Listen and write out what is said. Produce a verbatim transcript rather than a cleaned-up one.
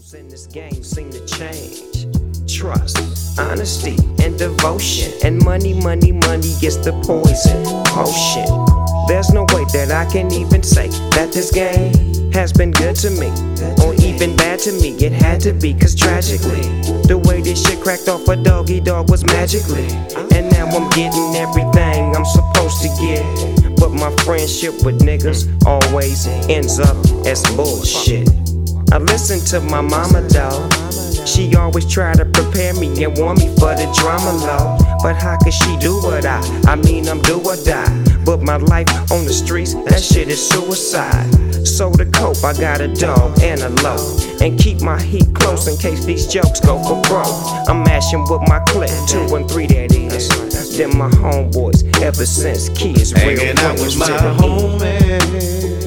rules in this game seem to change. Trust, honesty, and devotion. And money, money, money is the poison potion. There's no way that I can even say that this game has been good to me, or even bad to me. It had to be, cause tragically the way this shit cracked off a doggy dog was magically. And now I'm getting everything I'm supposed to get, but my friendship with niggas always ends up as bullshit. I listen to my mama though. She always try to prepare me and warn me for the drama low. But how could she do what I, I mean I'm do or die. But my life on the streets, that shit is suicide. So to cope, I got a dog and a low, and keep my heat close in case these jokes go for broke. I'm mashing with my clique, two and three that is. Them my homeboys ever since kids. Hanging out with my homies.